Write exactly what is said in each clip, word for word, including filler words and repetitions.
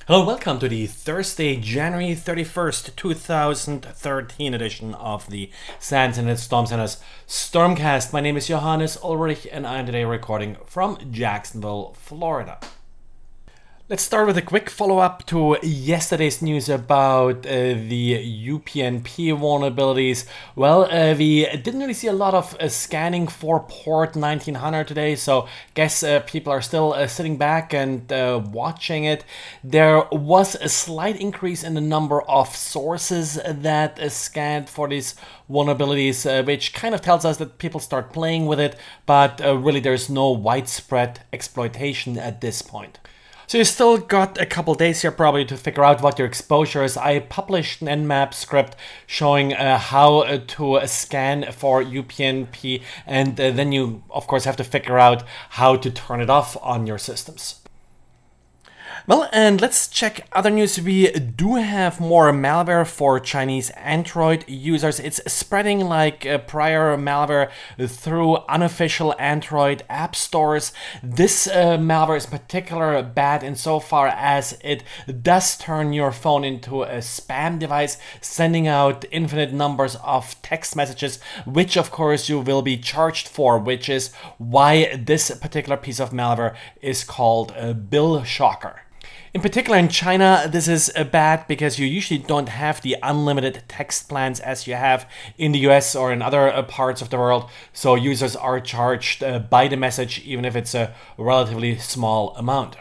Hello, welcome to the Thursday, January thirty-first, two thousand thirteen edition of the SANS Internet Storm Center's Stormcast. My name is Johannes Ulrich and I am today recording from Jacksonville, Florida. Let's start with a quick follow-up to yesterday's news about uh, the U P n P vulnerabilities. Well, uh, we didn't really see a lot of uh, scanning for port nineteen hundred today, so guess uh, people are still uh, sitting back and uh, watching it. There was a slight increase in the number of sources that uh, scanned for these vulnerabilities, uh, which kind of tells us that people start playing with it, but uh, really there's no widespread exploitation at this point. So you still got a couple days here probably to figure out what your exposure is. I published an Nmap script showing uh, how uh, to uh, scan for U P n P, and uh, then you of course have to figure out how to turn it off on your systems. Well, and let's check other news. We do have more malware for Chinese Android users. It's spreading like uh, prior malware through unofficial Android app stores. This uh, malware is particularly bad insofar as it does turn your phone into a spam device, sending out infinite numbers of text messages, which of course you will be charged for, which is why this particular piece of malware is called a bill shocker. In particular in China, this is uh, bad because you usually don't have the unlimited text plans as you have in the U S or in other uh, parts of the world, so users are charged uh, by the message even if it's a relatively small amount.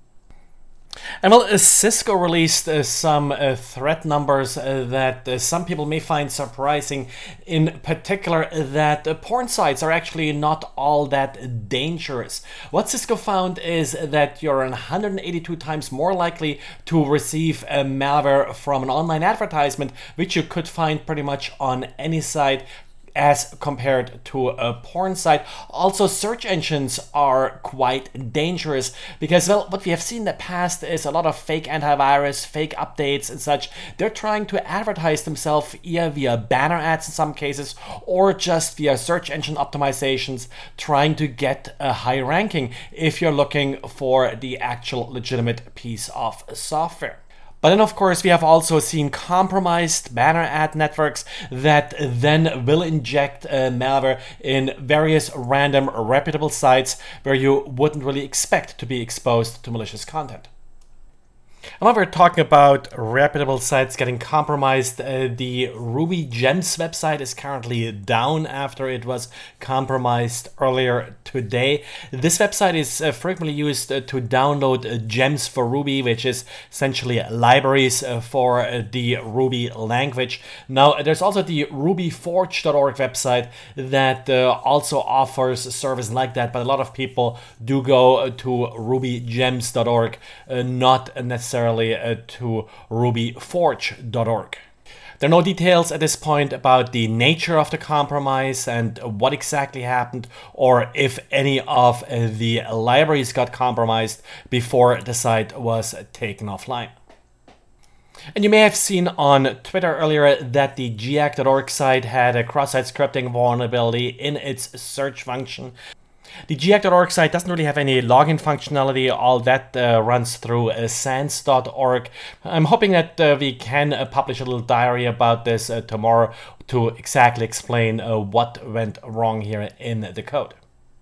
And well, uh, Cisco released uh, some uh, threat numbers uh, that uh, some people may find surprising, in particular that uh, porn sites are actually not all that dangerous. What Cisco found is that you're one hundred eighty-two times more likely to receive a malware from an online advertisement, which you could find pretty much on any site, as compared to a porn site. Also, search engines are quite dangerous because, well, what we have seen in the past is a lot of fake antivirus, fake updates and such. They're trying to advertise themselves either via banner ads in some cases or just via search engine optimizations, trying to get a high ranking if you're looking for the actual legitimate piece of software. But then, of course, we have also seen compromised banner ad networks that then will inject uh, malware in various random reputable sites where you wouldn't really expect to be exposed to malicious content. And while we're talking about reputable sites getting compromised, uh, the RubyGems website is currently down after it was compromised earlier today. This website is uh, frequently used uh, to download uh, gems for Ruby, which is essentially libraries uh, for uh, the Ruby language. Now, there's also the ruby forge dot org website that uh, also offers a service like that, but a lot of people do go uh, to ruby gems dot org, uh, not necessarily Uh, to ruby forge dot org. There are no details at this point about the nature of the compromise and what exactly happened, or if any of uh, the libraries got compromised before the site was taken offline. And you may have seen on Twitter earlier that the G A C dot org site had a cross-site scripting vulnerability in its search function. The G A C dot org site doesn't really have any login functionality. All that uh, runs through uh, sans dot org. I'm hoping that uh, we can uh, publish a little diary about this uh, tomorrow to exactly explain uh, what went wrong here in the code.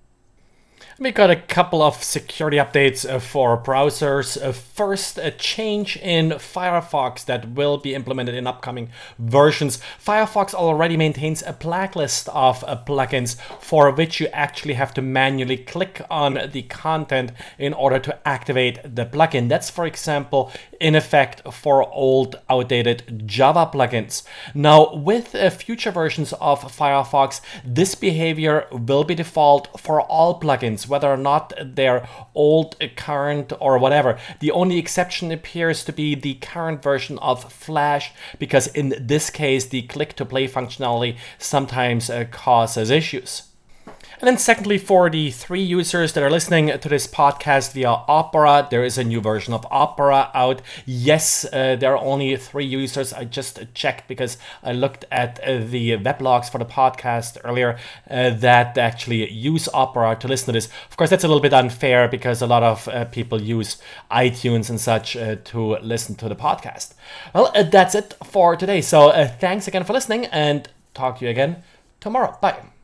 We got a couple of security updates uh, for browsers. Uh, first, a change in Firefox that will be implemented in upcoming versions. Firefox already maintains a blacklist of uh, plugins for which you actually have to manually click on the content in order to activate the plugin. That's, for example, in effect for old, outdated Java plugins. Now, with uh, future versions of Firefox, this behavior will be default for all plugins, whether or not they're old, current, or whatever. The only exception appears to be the current version of Flash, because in this case, the click-to-play functionality sometimes uh, causes issues. And then secondly, for the three users that are listening to this podcast via Opera, there is a new version of Opera out. Yes, uh, there are only three users. I just checked because I looked at uh, the weblogs for the podcast earlier uh, that actually use Opera to listen to this. Of course, that's a little bit unfair because a lot of uh, people use iTunes and such uh, to listen to the podcast. Well, uh, that's it for today. So uh, thanks again for listening and talk to you again tomorrow. Bye.